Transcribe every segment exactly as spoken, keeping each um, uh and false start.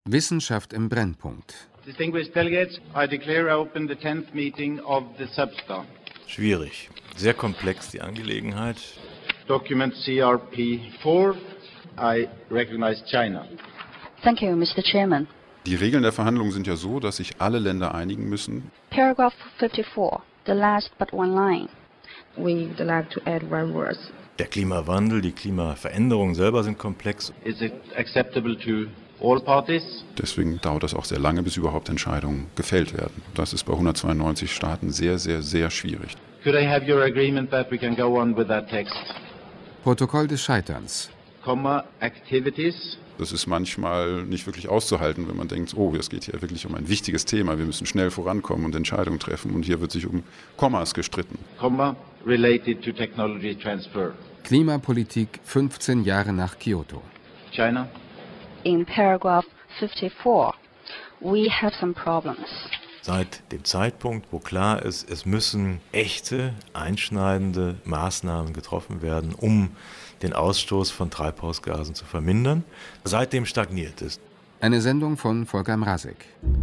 Wissenschaft im Brennpunkt. Distinguished delegates, I declare open the tenth meeting of the Substar. Schwierig, sehr komplex die Angelegenheit. Document C R P four, I recognize China. Thank you, Mister Chairman. Die Regeln der Verhandlungen sind ja so, dass sich alle Länder einigen müssen. Paragraph fifty-four, the last but one line. We would like to add one word. Der Klimawandel, die Klimaveränderungen selber sind komplex. Is it acceptable to all parties? Deswegen dauert das auch sehr lange, bis überhaupt Entscheidungen gefällt werden. Das ist bei hundertzweiundneunzig Staaten sehr, sehr, sehr schwierig. Could I have your agreement that we can go on with that text? Protokoll des Scheiterns. Comma, activities. Das ist manchmal nicht wirklich auszuhalten, wenn man denkt, oh, es geht hier wirklich um ein wichtiges Thema, wir müssen schnell vorankommen und Entscheidungen treffen. Und hier wird sich um Kommas gestritten. Comma, related to technology transfer. Klimapolitik fünfzehn Jahre nach Kyoto. China. In paragraph fifty-four, we have some problems. Seit dem Zeitpunkt, wo klar ist, es müssen echte, einschneidende Maßnahmen getroffen werden, um den Ausstoß von Treibhausgasen zu vermindern, seitdem stagniert es. Eine Sendung von Volker Mrazek.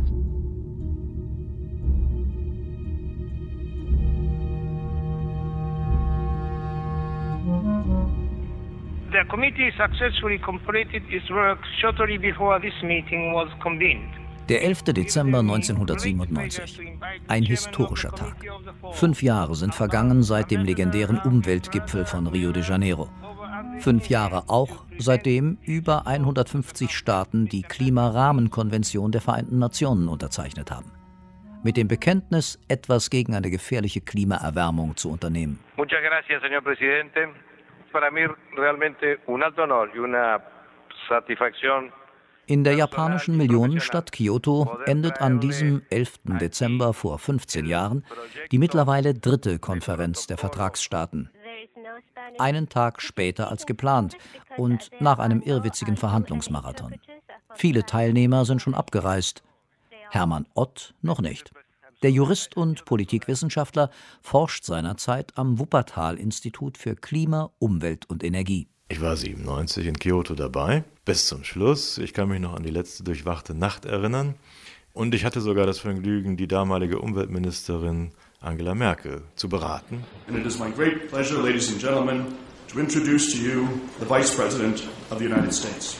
The committee successfully completed its work shortly before this meeting was convened. Der elfte Dezember neunzehnhundertsiebenundneunzig. Ein historischer Tag. Fünf Jahre sind vergangen seit dem legendären Umweltgipfel von Rio de Janeiro. Fünf Jahre auch, seitdem über hundertfünfzig Staaten die Klimarahmenkonvention der Vereinten Nationen unterzeichnet haben. Mit dem Bekenntnis, etwas gegen eine gefährliche Klimaerwärmung zu unternehmen. Muchas gracias, señor presidente. Para mí realmente un alto honor y una satisfacción. In der japanischen Millionenstadt Kyoto endet an diesem elften Dezember vor fünfzehn Jahren die mittlerweile dritte Konferenz der Vertragsstaaten. Einen Tag später als geplant und nach einem irrwitzigen Verhandlungsmarathon. Viele Teilnehmer sind schon abgereist. Hermann Ott noch nicht. Der Jurist und Politikwissenschaftler forscht seinerzeit am Wuppertal-Institut für Klima, Umwelt und Energie. Ich war siebenundneunzig in Kyoto dabei, bis zum Schluss. Ich kann mich noch an die letzte durchwachte Nacht erinnern. Und ich hatte sogar das Vergnügen, die damalige Umweltministerin Angela Merkel zu beraten. And it is my great pleasure, ladies and gentlemen, to introduce to you the Vice President of the United States.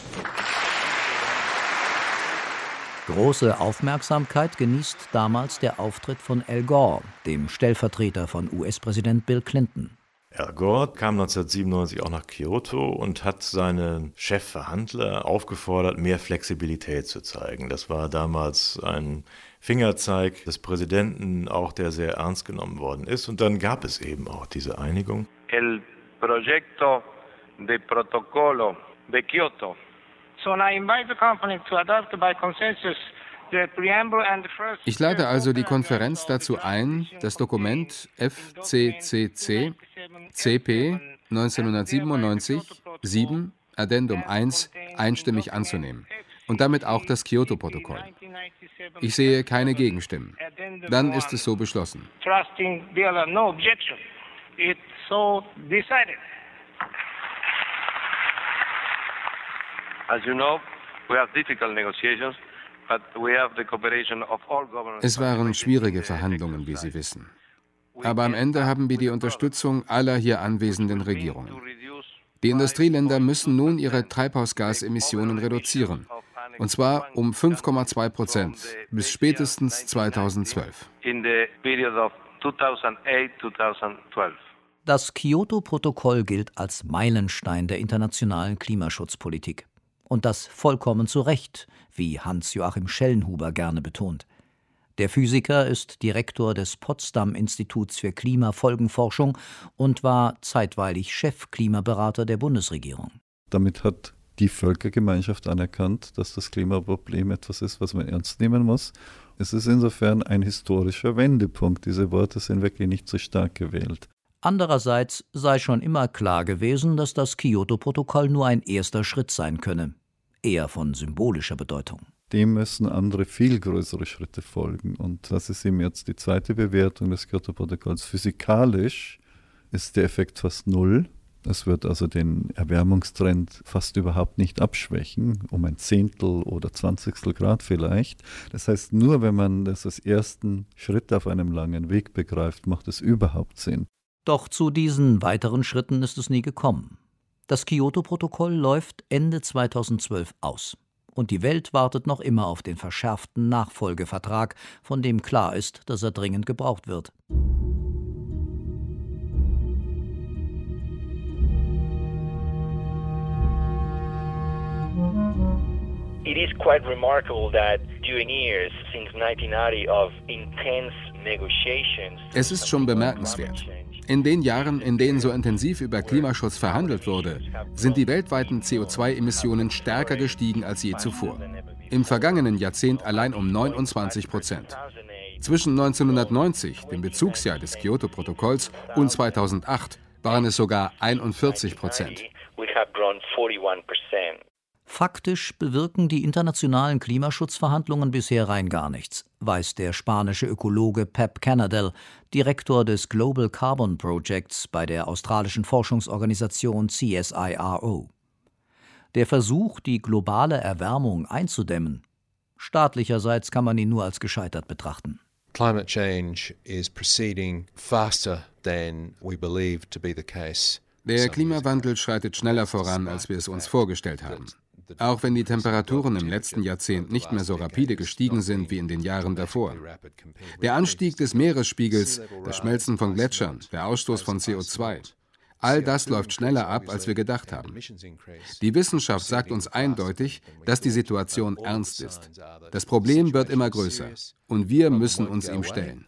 Große Aufmerksamkeit genießt damals der Auftritt von Al Gore, dem Stellvertreter von U S-Präsident Bill Clinton. Al Gore kam neunzehnhundertsiebenundneunzig auch nach Kyoto und hat seinen Chefverhandler aufgefordert, mehr Flexibilität zu zeigen. Das war damals ein Fingerzeig des Präsidenten, auch der sehr ernst genommen worden ist. Und dann gab es eben auch diese Einigung. El proyecto de protocolo de Kyoto. So now I invite the company to adopt by consensus the preamble and the first. Ich lade also die Konferenz dazu ein, das Dokument F C C C C P neunzehnhundertsiebenundneunzig sieben Addendum eins einstimmig anzunehmen und damit auch das Kyoto-Protokoll. Ich sehe keine Gegenstimmen. Dann ist es so beschlossen. Trusting the other, no objection. It's so decided. As you know, we have difficult negotiations, but we have the cooperation of all governments. Es waren schwierige Verhandlungen, wie Sie wissen. Aber am Ende haben wir die Unterstützung aller hier anwesenden Regierungen. Die Industrieländer müssen nun ihre Treibhausgasemissionen reduzieren. Und zwar um fünf Komma zwei Prozent bis spätestens zweitausendzwölf. In the period of two thousand eight to two thousand twelve. Das Kyoto-Protokoll gilt als Meilenstein der internationalen Klimaschutzpolitik. Und das vollkommen zu Recht, wie Hans-Joachim Schellenhuber gerne betont. Der Physiker ist Direktor des Potsdam-Instituts für Klimafolgenforschung und war zeitweilig Chefklimaberater der Bundesregierung. Damit hat die Völkergemeinschaft anerkannt, dass das Klimaproblem etwas ist, was man ernst nehmen muss. Es ist insofern ein historischer Wendepunkt. Diese Worte sind wirklich nicht so stark gewählt. Andererseits sei schon immer klar gewesen, dass das Kyoto-Protokoll nur ein erster Schritt sein könne, eher von symbolischer Bedeutung. Dem müssen andere, viel größere Schritte folgen. Und das ist eben jetzt die zweite Bewertung des Kyoto-Protokolls. Physikalisch ist der Effekt fast null. Es wird also den Erwärmungstrend fast überhaupt nicht abschwächen, um ein Zehntel oder Zwanzigstel Grad vielleicht. Das heißt, nur wenn man das als ersten Schritt auf einem langen Weg begreift, macht es überhaupt Sinn. Doch zu diesen weiteren Schritten ist es nie gekommen. Das Kyoto-Protokoll läuft Ende zweitausendzwölf aus. Und die Welt wartet noch immer auf den verschärften Nachfolgevertrag, von dem klar ist, dass er dringend gebraucht wird. It is quite remarkable that during years since nineteen ninety of intense negotiations. Es ist schon bemerkenswert. In den Jahren, in denen so intensiv über Klimaschutz verhandelt wurde, sind die weltweiten C O zwei Emissionen stärker gestiegen als je zuvor. Im vergangenen Jahrzehnt allein um neunundzwanzig Prozent. Zwischen neunzehnhundertneunzig, dem Bezugsjahr des Kyoto-Protokolls, und zweitausendacht waren es sogar einundvierzig Prozent. Faktisch bewirken die internationalen Klimaschutzverhandlungen bisher rein gar nichts, weiß der spanische Ökologe Pep Canadell, Direktor des Global Carbon Projects bei der australischen Forschungsorganisation C S I R O. Der Versuch, die globale Erwärmung einzudämmen, staatlicherseits kann man ihn nur als gescheitert betrachten. Climate change is proceeding faster than we believe to be the case. Der Klimawandel schreitet schneller voran, als wir es uns vorgestellt haben. Auch wenn die Temperaturen im letzten Jahrzehnt nicht mehr so rapide gestiegen sind wie in den Jahren davor. Der Anstieg des Meeresspiegels, das Schmelzen von Gletschern, der Ausstoß von C O zwei, all das läuft schneller ab, als wir gedacht haben. Die Wissenschaft sagt uns eindeutig, dass die Situation ernst ist. Das Problem wird immer größer und wir müssen uns ihm stellen.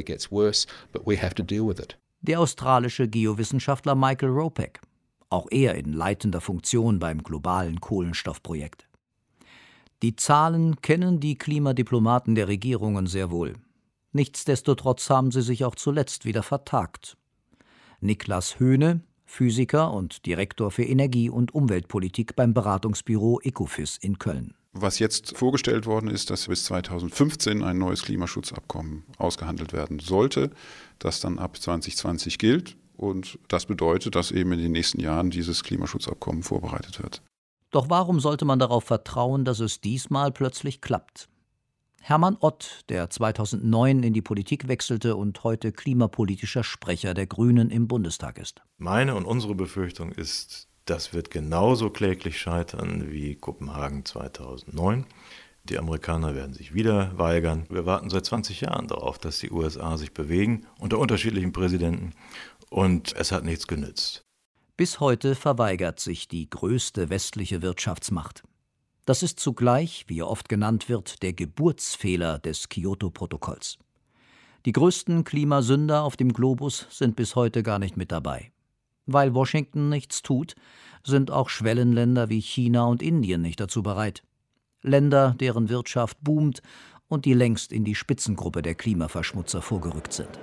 Der australische Geowissenschaftler Michael Ropack, auch er in leitender Funktion beim globalen Kohlenstoffprojekt. Die Zahlen kennen die Klimadiplomaten der Regierungen sehr wohl. Nichtsdestotrotz haben sie sich auch zuletzt wieder vertagt. Niklas Höhne, Physiker und Direktor für Energie- und Umweltpolitik beim Beratungsbüro Ecofys in Köln. Was jetzt vorgestellt worden ist, dass bis zweitausendfünfzehn ein neues Klimaschutzabkommen ausgehandelt werden sollte, das dann ab zweitausendzwanzig gilt. Und das bedeutet, dass eben in den nächsten Jahren dieses Klimaschutzabkommen vorbereitet wird. Doch warum sollte man darauf vertrauen, dass es diesmal plötzlich klappt? Hermann Ott, der zweitausendneun in die Politik wechselte und heute klimapolitischer Sprecher der Grünen im Bundestag ist. Meine und unsere Befürchtung ist, das wird genauso kläglich scheitern wie Kopenhagen zweitausendneun. Die Amerikaner werden sich wieder weigern. Wir warten seit zwanzig Jahren darauf, dass die U S A sich bewegen, unter unterschiedlichen Präsidenten. Und es hat nichts genützt. Bis heute verweigert sich die größte westliche Wirtschaftsmacht. Das ist zugleich, wie er oft genannt wird, der Geburtsfehler des Kyoto-Protokolls. Die größten Klimasünder auf dem Globus sind bis heute gar nicht mit dabei. Weil Washington nichts tut, sind auch Schwellenländer wie China und Indien nicht dazu bereit. Länder, deren Wirtschaft boomt und die längst in die Spitzengruppe der Klimaverschmutzer vorgerückt sind.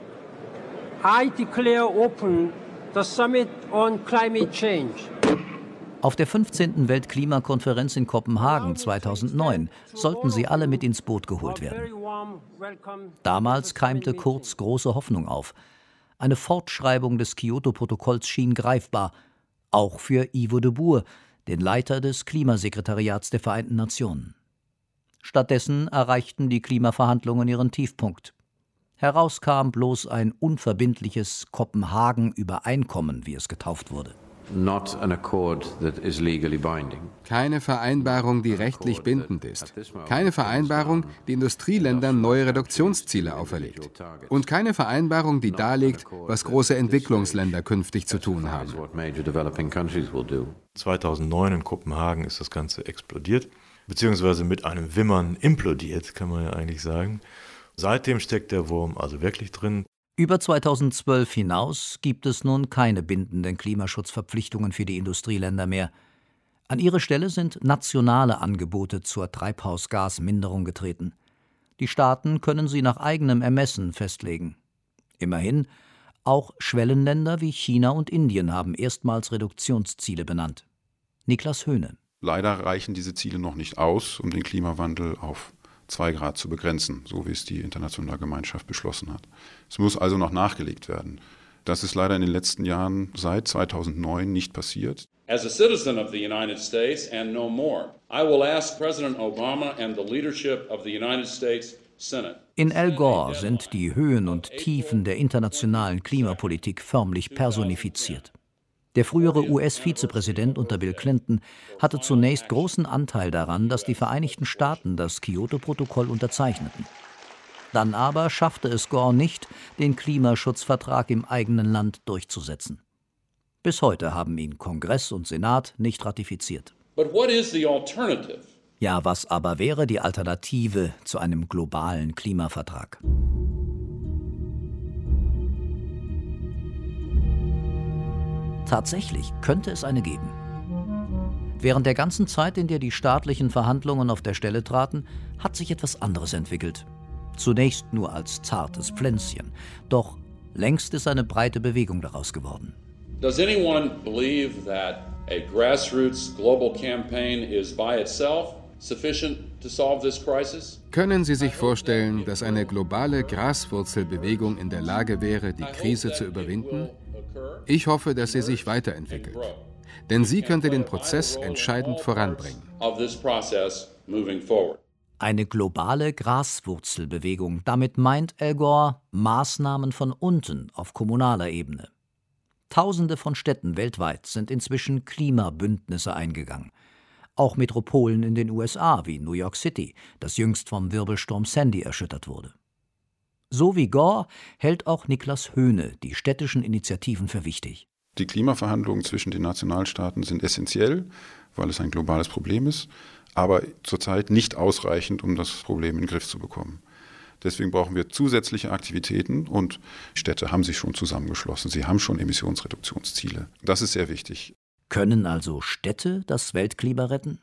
I declare open the Summit on Climate Change. Auf der fünfzehnten Weltklimakonferenz in Kopenhagen zweitausendneun sollten sie alle mit ins Boot geholt werden. Damals keimte Kurz große Hoffnung auf. Eine Fortschreibung des Kyoto-Protokolls schien greifbar, auch für Ivo de Boer, den Leiter des Klimasekretariats der Vereinten Nationen. Stattdessen erreichten die Klimaverhandlungen ihren Tiefpunkt. Heraus kam bloß ein unverbindliches Kopenhagen-Übereinkommen, wie es getauft wurde. Not an accord that is legally binding. Keine Vereinbarung, die rechtlich bindend ist. Keine Vereinbarung, die Industrieländern neue Reduktionsziele auferlegt. Und keine Vereinbarung, die darlegt, was große Entwicklungsländer künftig zu tun haben. zweitausendneun in Kopenhagen ist das Ganze explodiert, beziehungsweise mit einem Wimmern implodiert, kann man ja eigentlich sagen. Seitdem steckt der Wurm also wirklich drin. Über zweitausendzwölf hinaus gibt es nun keine bindenden Klimaschutzverpflichtungen für die Industrieländer mehr. An ihre Stelle sind nationale Angebote zur Treibhausgasminderung getreten. Die Staaten können sie nach eigenem Ermessen festlegen. Immerhin, auch Schwellenländer wie China und Indien haben erstmals Reduktionsziele benannt. Niklas Höhne. Leider reichen diese Ziele noch nicht aus, um den Klimawandel auf zwei Grad zu begrenzen, so wie es die internationale Gemeinschaft beschlossen hat. Es muss also noch nachgelegt werden. Das ist leider in den letzten Jahren seit zweitausendneun nicht passiert. As a citizen of the United States and no more, I will ask President Obama and the leadership of the United States Senate. In Al Gore sind die Höhen und Tiefen der internationalen Klimapolitik förmlich personifiziert. Der frühere U S-Vizepräsident unter Bill Clinton hatte zunächst großen Anteil daran, dass die Vereinigten Staaten das Kyoto-Protokoll unterzeichneten. Dann aber schaffte es Gore nicht, den Klimaschutzvertrag im eigenen Land durchzusetzen. Bis heute haben ihn Kongress und Senat nicht ratifiziert. But what is the alternative? Ja, was aber wäre die Alternative zu einem globalen Klimavertrag? Tatsächlich könnte es eine geben. Während der ganzen Zeit, in der die staatlichen Verhandlungen auf der Stelle traten, hat sich etwas anderes entwickelt. Zunächst nur als zartes Pflänzchen, doch längst ist eine breite Bewegung daraus geworden. Does anyone believe that a grassroots global campaign is by itself sufficient to solve this crisis? Können Sie sich vorstellen, dass eine globale Graswurzelbewegung in der Lage wäre, die Krise zu überwinden? Ich hoffe, dass sie sich weiterentwickelt, denn sie könnte den Prozess entscheidend voranbringen. Eine globale Graswurzelbewegung, damit meint Al Gore Maßnahmen von unten auf kommunaler Ebene. Tausende von Städten weltweit sind inzwischen Klimabündnisse eingegangen. Auch Metropolen in den U S A wie New York City, das jüngst vom Wirbelsturm Sandy erschüttert wurde. So wie Gore hält auch Niklas Höhne die städtischen Initiativen für wichtig. Die Klimaverhandlungen zwischen den Nationalstaaten sind essentiell, weil es ein globales Problem ist, aber zurzeit nicht ausreichend, um das Problem in den Griff zu bekommen. Deswegen brauchen wir zusätzliche Aktivitäten und Städte haben sich schon zusammengeschlossen. Sie haben schon Emissionsreduktionsziele. Das ist sehr wichtig. Können also Städte das Weltklima retten?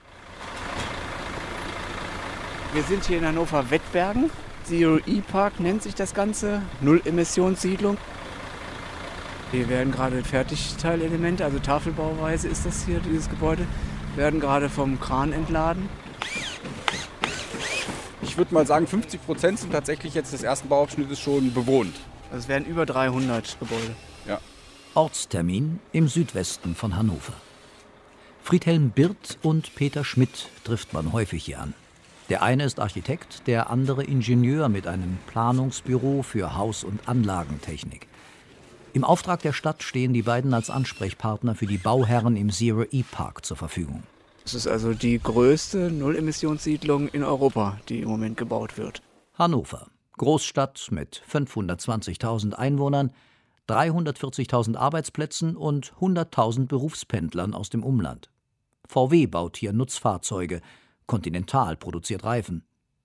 Wir sind hier in Hannover-Wettbergen. Zero E-Park nennt sich das Ganze. Null-Emissionssiedlung. Hier werden gerade Fertigteilelemente, also Tafelbauweise ist das hier, dieses Gebäude, werden gerade vom Kran entladen. Ich würde mal sagen, fünfzig Prozent sind tatsächlich jetzt des ersten Bauabschnittes schon bewohnt. Also es werden über dreihundert Gebäude. Ja. Ortstermin im Südwesten von Hannover. Friedhelm Birth und Peter Schmidt trifft man häufig hier an. Der eine ist Architekt, der andere Ingenieur mit einem Planungsbüro für Haus- und Anlagentechnik. Im Auftrag der Stadt stehen die beiden als Ansprechpartner für die Bauherren im Zero E-Park zur Verfügung. Es ist also die größte Null-Emissionssiedlung in Europa, die im Moment gebaut wird. Hannover, Großstadt mit fünfhundertzwanzigtausend Einwohnern, dreihundertvierzigtausend Arbeitsplätzen und hunderttausend Berufspendlern aus dem Umland. V W baut hier Nutzfahrzeuge, Continental produziert Reifen.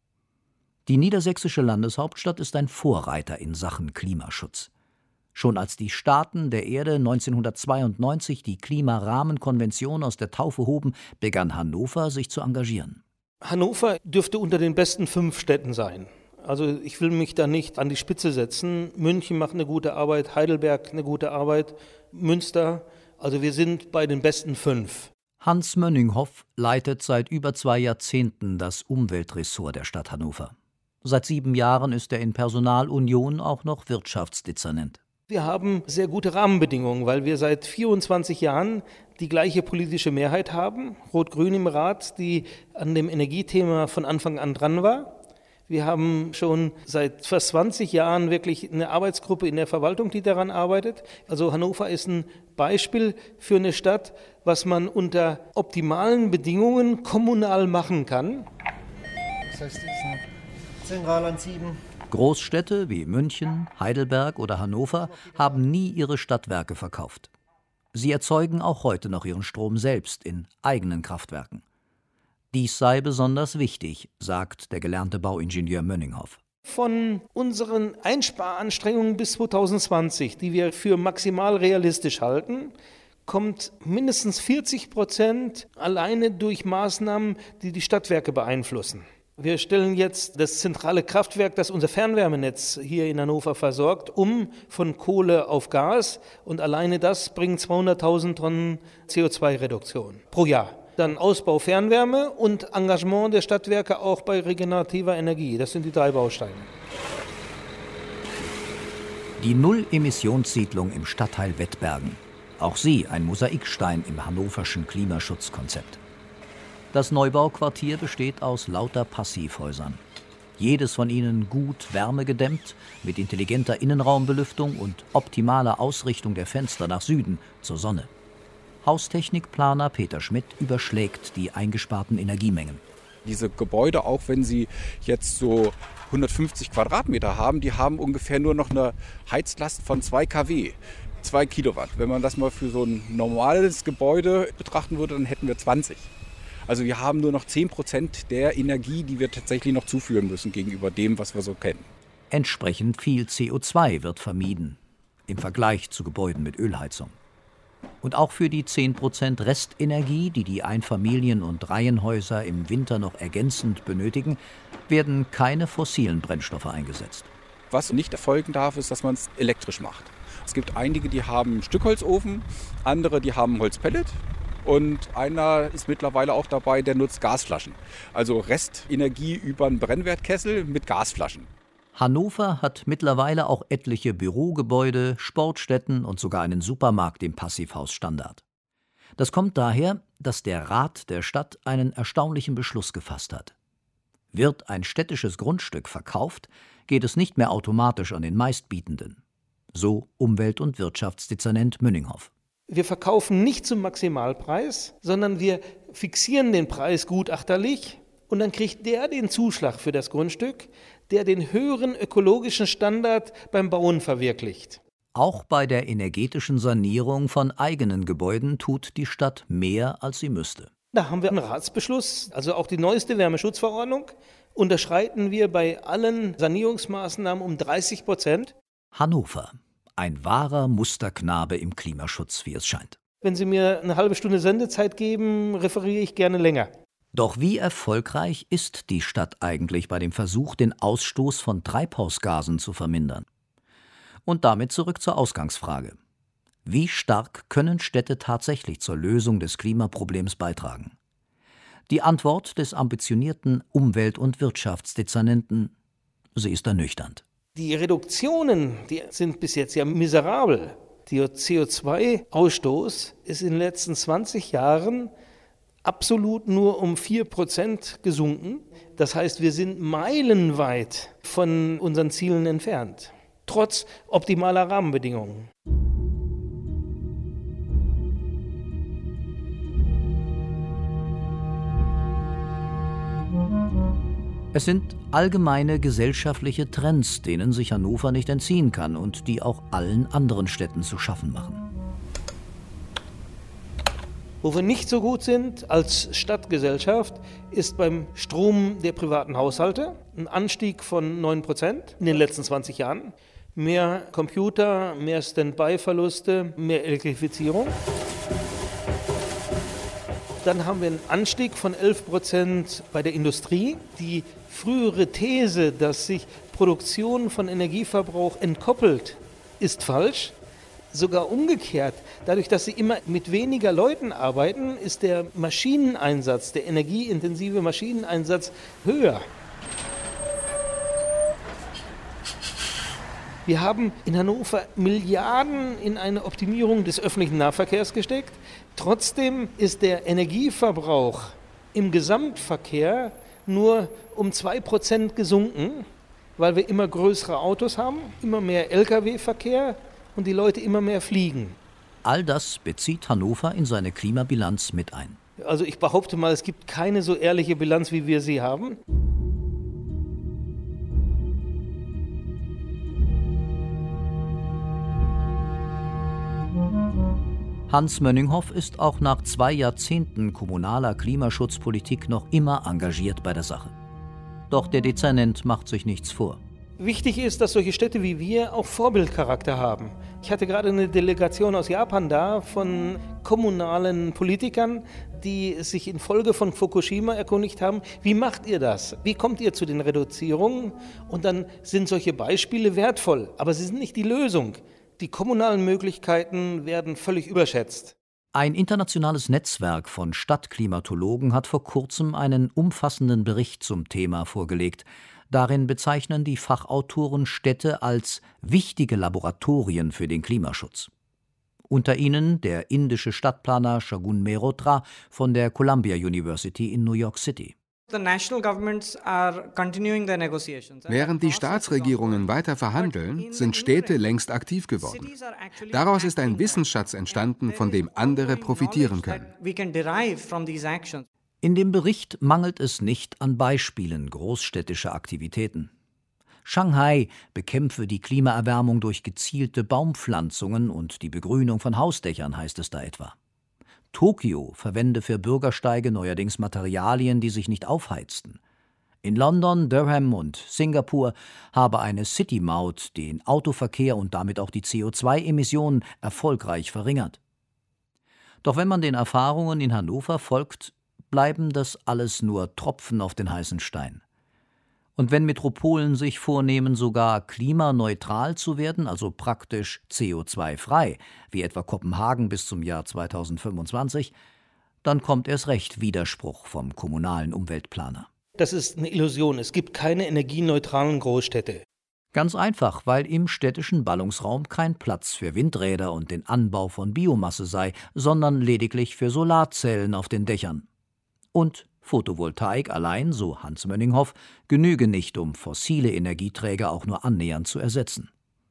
Die niedersächsische Landeshauptstadt ist ein Vorreiter in Sachen Klimaschutz. Schon als die Staaten der Erde neunzehnhundertzweiundneunzig die Klimarahmenkonvention aus der Taufe hoben, begann Hannover sich zu engagieren. Hannover dürfte unter den besten fünf Städten sein. Also ich will mich da nicht an die Spitze setzen. München macht eine gute Arbeit, Heidelberg eine gute Arbeit, Münster. Also wir sind bei den besten fünf. Hans Mönninghoff leitet seit über zwei Jahrzehnten das Umweltressort der Stadt Hannover. Seit sieben Jahren ist er in Personalunion auch noch Wirtschaftsdezernent. Wir haben sehr gute Rahmenbedingungen, weil wir seit vierundzwanzig Jahren die gleiche politische Mehrheit haben, Rot-Grün im Rat, die an dem Energiethema von Anfang an dran war. Wir haben schon seit fast zwanzig Jahren wirklich eine Arbeitsgruppe in der Verwaltung, die daran arbeitet. Also Hannover ist ein Beispiel für eine Stadt, was man unter optimalen Bedingungen kommunal machen kann. Das heißt, Zentralland sieben. Großstädte wie München, Heidelberg oder Hannover haben nie ihre Stadtwerke verkauft. Sie erzeugen auch heute noch ihren Strom selbst in eigenen Kraftwerken. Dies sei besonders wichtig, sagt der gelernte Bauingenieur Mönninghoff. Von unseren Einsparanstrengungen bis zweitausendzwanzig, die wir für maximal realistisch halten, kommt mindestens vierzig Prozent alleine durch Maßnahmen, die die Stadtwerke beeinflussen. Wir stellen jetzt das zentrale Kraftwerk, das unser Fernwärmenetz hier in Hannover versorgt, um von Kohle auf Gas. Und alleine das bringt zweihunderttausend Tonnen C O zwei Reduktion pro Jahr. Dann Ausbau Fernwärme und Engagement der Stadtwerke auch bei regenerativer Energie. Das sind die drei Bausteine. Die Null-Emissionssiedlung im Stadtteil Wettbergen. Auch sie ein Mosaikstein im hannoverschen Klimaschutzkonzept. Das Neubauquartier besteht aus lauter Passivhäusern. Jedes von ihnen gut wärmegedämmt, mit intelligenter Innenraumbelüftung und optimaler Ausrichtung der Fenster nach Süden zur Sonne. Haustechnikplaner Peter Schmidt überschlägt die eingesparten Energiemengen. Diese Gebäude, auch wenn sie jetzt so hundertfünfzig Quadratmeter haben, die haben ungefähr nur noch eine Heizlast von zwei Kilowatt, zwei Kilowatt. Wenn man das mal für so ein normales Gebäude betrachten würde, dann hätten wir zwanzig. Also wir haben nur noch zehn Prozent der Energie, die wir tatsächlich noch zuführen müssen gegenüber dem, was wir so kennen. Entsprechend viel C O zwei wird vermieden im Vergleich zu Gebäuden mit Ölheizung. Und auch für die zehn Prozent Restenergie, die die Einfamilien- und Reihenhäuser im Winter noch ergänzend benötigen, werden keine fossilen Brennstoffe eingesetzt. Was nicht erfolgen darf, ist, dass man es elektrisch macht. Es gibt einige, die haben einen Stückholzofen, andere, die haben Holzpellet. Und einer ist mittlerweile auch dabei, der nutzt Gasflaschen. Also Restenergie über einen Brennwertkessel mit Gasflaschen. Hannover hat mittlerweile auch etliche Bürogebäude, Sportstätten und sogar einen Supermarkt im Passivhausstandard. Das kommt daher, dass der Rat der Stadt einen erstaunlichen Beschluss gefasst hat. Wird ein städtisches Grundstück verkauft, geht es nicht mehr automatisch an den Meistbietenden. So Umwelt- und Wirtschaftsdezernent Münninghoff. Wir verkaufen nicht zum Maximalpreis, sondern wir fixieren den Preis gutachterlich und dann kriegt der den Zuschlag für das Grundstück, der den höheren ökologischen Standard beim Bauen verwirklicht. Auch bei der energetischen Sanierung von eigenen Gebäuden tut die Stadt mehr, als sie müsste. Da haben wir einen Ratsbeschluss, also auch die neueste Wärmeschutzverordnung, unterschreiten wir bei allen Sanierungsmaßnahmen um dreißig Prozent. Hannover, ein wahrer Musterknabe im Klimaschutz, wie es scheint. Wenn Sie mir eine halbe Stunde Sendezeit geben, referiere ich gerne länger. Doch wie erfolgreich ist die Stadt eigentlich bei dem Versuch, den Ausstoß von Treibhausgasen zu vermindern? Und damit zurück zur Ausgangsfrage. Wie stark können Städte tatsächlich zur Lösung des Klimaproblems beitragen? Die Antwort des ambitionierten Umwelt- und Wirtschaftsdezernenten, sie ist ernüchternd. Die Reduktionen, die sind bis jetzt ja miserabel. Der C O zwei Ausstoß ist in den letzten zwanzig Jahren absolut nur um vier Prozent gesunken. Das heißt, wir sind meilenweit von unseren Zielen entfernt, trotz optimaler Rahmenbedingungen. Es sind allgemeine gesellschaftliche Trends, denen sich Hannover nicht entziehen kann und die auch allen anderen Städten zu schaffen machen. Wo wir nicht so gut sind als Stadtgesellschaft, ist beim Strom der privaten Haushalte. Ein Anstieg von neun Prozent in den letzten zwanzig Jahren. Mehr Computer, mehr Standby-Verluste, mehr Elektrifizierung. Dann haben wir einen Anstieg von elf Prozent bei der Industrie. Die frühere These, dass sich Produktion von Energieverbrauch entkoppelt, ist falsch. Sogar umgekehrt. Dadurch, dass sie immer mit weniger Leuten arbeiten, ist der Maschineneinsatz, der energieintensive Maschineneinsatz höher. Wir haben in Hannover Milliarden in eine Optimierung des öffentlichen Nahverkehrs gesteckt. Trotzdem ist der Energieverbrauch im Gesamtverkehr nur um zwei Prozent gesunken, weil wir immer größere Autos haben, immer mehr L K W-Verkehr und die Leute immer mehr fliegen. All das bezieht Hannover in seine Klimabilanz mit ein. Also ich behaupte mal, es gibt keine so ehrliche Bilanz, wie wir sie haben. Hans Mönninghoff ist auch nach zwei Jahrzehnten kommunaler Klimaschutzpolitik noch immer engagiert bei der Sache. Doch der Dezernent macht sich nichts vor. Wichtig ist, dass solche Städte wie wir auch Vorbildcharakter haben. Ich hatte gerade eine Delegation aus Japan da von kommunalen Politikern, die sich infolge von Fukushima erkundigt haben, wie macht ihr das? Wie kommt ihr zu den Reduzierungen? Und dann sind solche Beispiele wertvoll, aber sie sind nicht die Lösung. Die kommunalen Möglichkeiten werden völlig überschätzt. Ein internationales Netzwerk von Stadtklimatologen hat vor kurzem einen umfassenden Bericht zum Thema vorgelegt. Darin bezeichnen die Fachautoren Städte als wichtige Laboratorien für den Klimaschutz. Unter ihnen der indische Stadtplaner Shagun Mehrotra von der Columbia University in New York City. Während die Staatsregierungen weiter verhandeln, sind Städte längst aktiv geworden. Daraus ist ein Wissensschatz entstanden, von dem andere profitieren können. In dem Bericht mangelt es nicht an Beispielen großstädtischer Aktivitäten. Shanghai bekämpfe die Klimaerwärmung durch gezielte Baumpflanzungen und die Begrünung von Hausdächern, heißt es da etwa. Tokio verwende für Bürgersteige neuerdings Materialien, die sich nicht aufheizten. In London, Durham und Singapur habe eine City-Maut den Autoverkehr und damit auch die C O zwei Emissionen erfolgreich verringert. Doch wenn man den Erfahrungen in Hannover folgt, bleiben das alles nur Tropfen auf den heißen Stein. Und wenn Metropolen sich vornehmen, sogar klimaneutral zu werden, also praktisch C O zwei frei, wie etwa Kopenhagen bis zum Jahr zweitausendfünfundzwanzig, dann kommt erst recht Widerspruch vom kommunalen Umweltplaner. Das ist eine Illusion. Es gibt keine energieneutralen Großstädte. Ganz einfach, weil im städtischen Ballungsraum kein Platz für Windräder und den Anbau von Biomasse sei, sondern lediglich für Solarzellen auf den Dächern. Und Photovoltaik allein, so Hans Mönninghoff, genüge nicht, um fossile Energieträger auch nur annähernd zu ersetzen.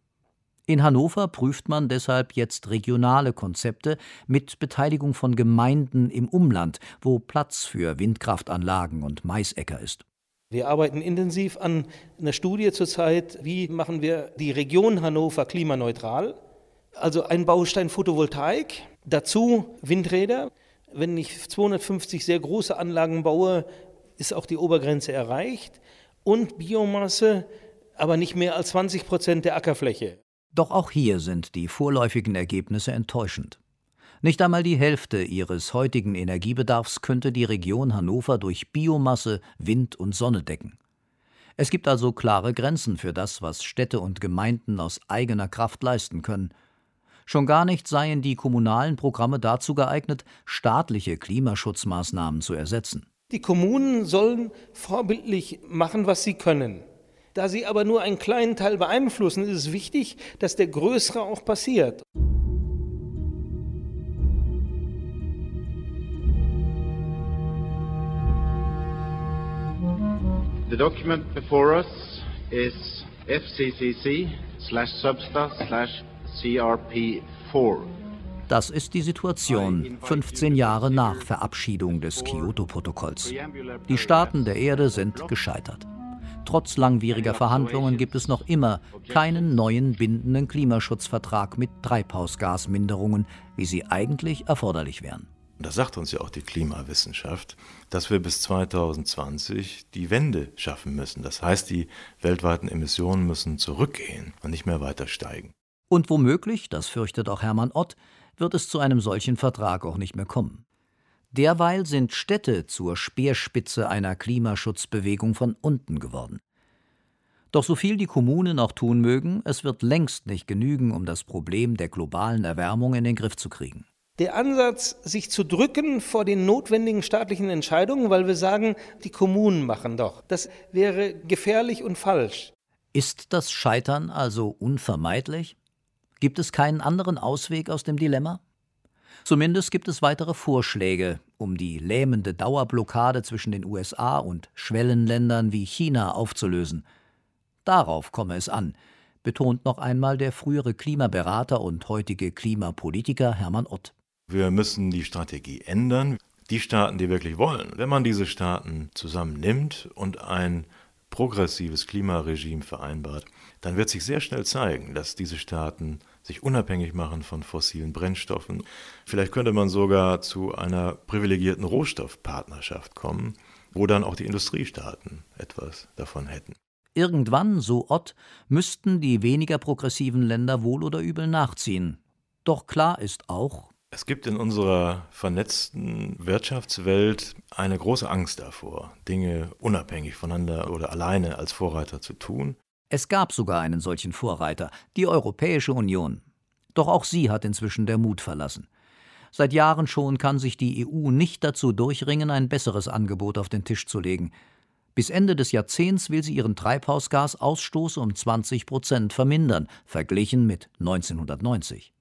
In Hannover prüft man deshalb jetzt regionale Konzepte mit Beteiligung von Gemeinden im Umland, wo Platz für Windkraftanlagen und Maisäcker ist. Wir arbeiten intensiv an einer Studie zurzeit, wie machen wir die Region Hannover klimaneutral. Also ein Baustein Photovoltaik, dazu Windräder. Wenn ich zweihundertfünfzig sehr große Anlagen baue, ist auch die Obergrenze erreicht. Und Biomasse, aber nicht mehr als zwanzig Prozent der Ackerfläche. Doch auch hier sind die vorläufigen Ergebnisse enttäuschend. Nicht einmal die Hälfte ihres heutigen Energiebedarfs könnte die Region Hannover durch Biomasse, Wind und Sonne decken. Es gibt also klare Grenzen für das, was Städte und Gemeinden aus eigener Kraft leisten können. Schon gar nicht seien die kommunalen Programme dazu geeignet, staatliche Klimaschutzmaßnahmen zu ersetzen. Die Kommunen sollen vorbildlich machen, was sie können. Da sie aber nur einen kleinen Teil beeinflussen, ist es wichtig, dass der Größere auch passiert. The document before us is F C C C slash Substa slash C R P vier. Das ist die Situation fünfzehn Jahre nach Verabschiedung des Kyoto-Protokolls. Die Staaten der Erde sind gescheitert. Trotz langwieriger Verhandlungen gibt es noch immer keinen neuen bindenden Klimaschutzvertrag mit Treibhausgasminderungen, wie sie eigentlich erforderlich wären. Das sagt uns ja auch die Klimawissenschaft, dass wir bis zweitausendzwanzig die Wende schaffen müssen. Das heißt, die weltweiten Emissionen müssen zurückgehen und nicht mehr weiter steigen. Und womöglich, das fürchtet auch Hermann Ott, wird es zu einem solchen Vertrag auch nicht mehr kommen. Derweil sind Städte zur Speerspitze einer Klimaschutzbewegung von unten geworden. Doch so viel die Kommunen auch tun mögen, es wird längst nicht genügen, um das Problem der globalen Erwärmung in den Griff zu kriegen. Der Ansatz, sich zu drücken vor den notwendigen staatlichen Entscheidungen, weil wir sagen, die Kommunen machen doch, das wäre gefährlich und falsch. Ist das Scheitern also unvermeidlich? Gibt es keinen anderen Ausweg aus dem Dilemma? Zumindest gibt es weitere Vorschläge, um die lähmende Dauerblockade zwischen den U S A und Schwellenländern wie China aufzulösen. Darauf komme es an, betont noch einmal der frühere Klimaberater und heutige Klimapolitiker Hermann Ott. Wir müssen die Strategie ändern. Die Staaten, die wirklich wollen, wenn man diese Staaten zusammennimmt und ein progressives Klimaregime vereinbart, dann wird sich sehr schnell zeigen, dass diese Staaten sich unabhängig machen von fossilen Brennstoffen. Vielleicht könnte man sogar zu einer privilegierten Rohstoffpartnerschaft kommen, wo dann auch die Industriestaaten etwas davon hätten. Irgendwann, so Ott, müssten die weniger progressiven Länder wohl oder übel nachziehen. Doch klar ist auch, es gibt in unserer vernetzten Wirtschaftswelt eine große Angst davor, Dinge unabhängig voneinander oder alleine als Vorreiter zu tun. Es gab sogar einen solchen Vorreiter, die Europäische Union. Doch auch sie hat inzwischen der Mut verlassen. Seit Jahren schon kann sich die E U nicht dazu durchringen, ein besseres Angebot auf den Tisch zu legen. Bis Ende des Jahrzehnts will sie ihren Treibhausgasausstoß um zwanzig Prozent vermindern, verglichen mit neunzehnhundertneunzig.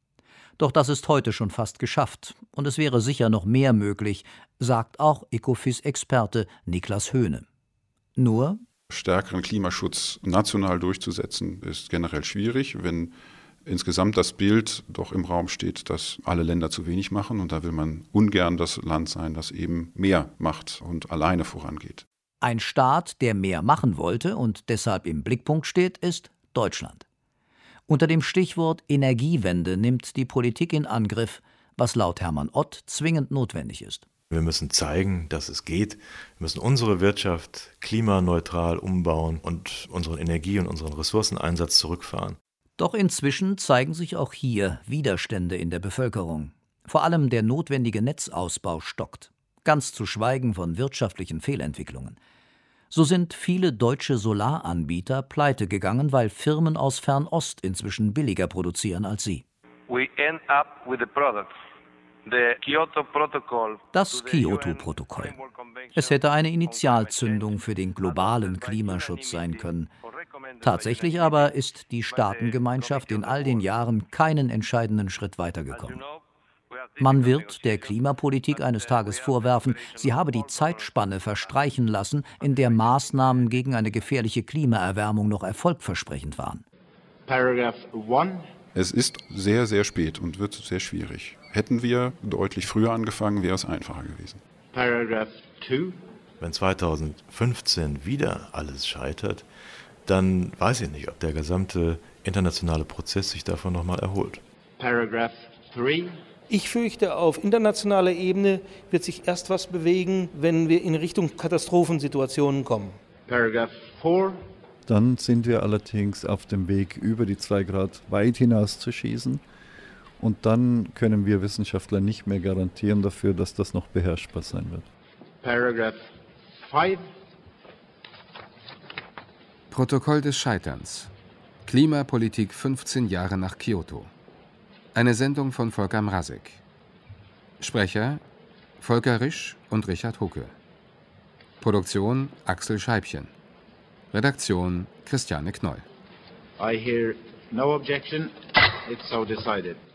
Doch das ist heute schon fast geschafft und es wäre sicher noch mehr möglich, sagt auch Ecofys-Experte Niklas Höhne. Nur stärkeren Klimaschutz national durchzusetzen, ist generell schwierig, wenn insgesamt das Bild doch im Raum steht, dass alle Länder zu wenig machen und da will man ungern das Land sein, das eben mehr macht und alleine vorangeht. Ein Staat, der mehr machen wollte und deshalb im Blickpunkt steht, ist Deutschland. Unter dem Stichwort Energiewende nimmt die Politik in Angriff, was laut Hermann Ott zwingend notwendig ist. Wir müssen zeigen, dass es geht. Wir müssen unsere Wirtschaft klimaneutral umbauen und unseren Energie- und unseren Ressourceneinsatz zurückfahren. Doch inzwischen zeigen sich auch hier Widerstände in der Bevölkerung. Vor allem der notwendige Netzausbau stockt, ganz zu schweigen von wirtschaftlichen Fehlentwicklungen. So sind viele deutsche Solaranbieter pleite gegangen, weil Firmen aus Fernost inzwischen billiger produzieren als sie. We end up with the product. The Kyoto Protocol. Das Kyoto-Protokoll. Es hätte eine Initialzündung für den globalen Klimaschutz sein können. Tatsächlich aber ist die Staatengemeinschaft in all den Jahren keinen entscheidenden Schritt weitergekommen. Man wird der Klimapolitik eines Tages vorwerfen, sie habe die Zeitspanne verstreichen lassen, in der Maßnahmen gegen eine gefährliche Klimaerwärmung noch erfolgversprechend waren. Paragraph one. Es ist sehr, sehr spät und wird sehr schwierig. Hätten wir deutlich früher angefangen, wäre es einfacher gewesen. Paragraph two. Wenn zweitausendfünfzehn wieder alles scheitert, dann weiß ich nicht, ob der gesamte internationale Prozess sich davon nochmal erholt. Paragraph three. Ich fürchte, auf internationaler Ebene wird sich erst was bewegen, wenn wir in Richtung Katastrophensituationen kommen. Paragraph four. Dann sind wir allerdings auf dem Weg, über die zwei Grad weit hinaus zu schießen. Und dann können wir Wissenschaftler nicht mehr garantieren dafür, dass das noch beherrschbar sein wird. Paragraph five. Protokoll des Scheiterns. Klimapolitik fünfzehn Jahre nach Kyoto. Eine Sendung von Volker Mrazek. Sprecher Volker Risch und Richard Hucke. Produktion Axel Scheibchen. Redaktion Christiane Knoll. I hear no objection. It's so decided.